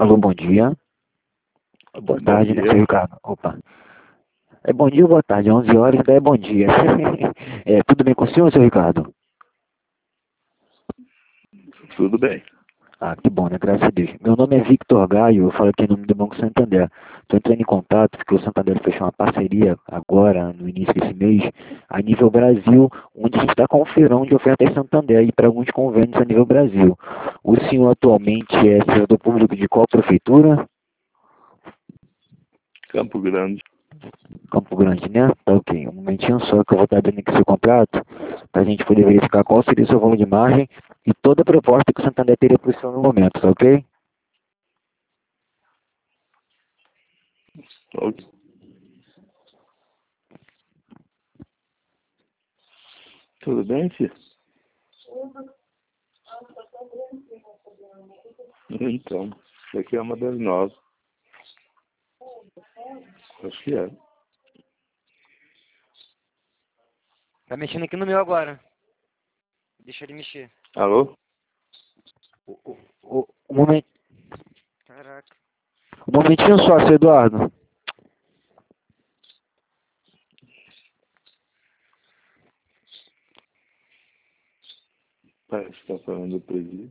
Alô, bom dia. Boa Bom tarde, né, seu dia, Ricardo? Opa. É bom dia ou boa tarde? 11 horas ainda é bom dia. Tudo bem com o senhor, seu Ricardo? tudo bem. Ah, que bom, né? Graças a Deus. Meu nome é Victor Gaio, eu falo aqui em nome do Banco Santander. Estou entrando em contato porque o Santander fechou uma parceria agora, no início desse mês, a nível Brasil, onde a gente está com um feirão de ofertas Santander e para alguns convênios a nível Brasil. O senhor atualmente é servidor público de qual prefeitura? Campo Grande. Campo Grande, né? Tá ok. Um momentinho só que eu vou estar dando aqui seu contrato, para a gente poder verificar qual seria o seu valor de margem e toda a proposta que o Santander teria para o senhor no momento, tá ok? Ok. Tudo bem, filho? Então, isso aqui é uma das novas. Acho que é. Tá mexendo aqui no meu agora. Deixa ele mexer. Alô? Um momento, Caraca. um momentinho só, seu Eduardo. Parece que tá falando do presídio.